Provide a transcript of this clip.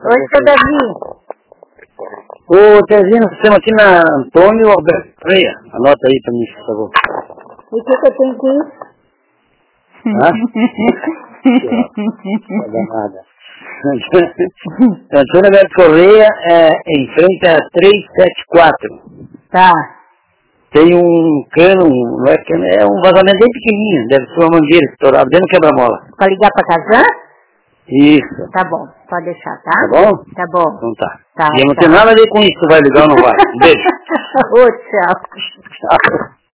Oi, seu Davi. Ô, Terezinha, nós estamos aqui na Antônio Alberto Freia. Anota aí pra mim, por favor. E o que eu tenho que ir? Hã? Não dá nada. Antônio Alberto Correia, em frente a 374. Tá. Tem um cano, não é cano, é um vazamento bem pequenininho, deve ser uma mangueira estourada, dentro do quebra-mola. Pra ligar pra Kazan? Isso. Tá bom, pode deixar, tá? Tá bom? Tá bom. Então tá. Tá, E eu não tá. tenho nada a ver com isso, vai ligar ou não vai. Um beijo. Ô, tchau. Tchau.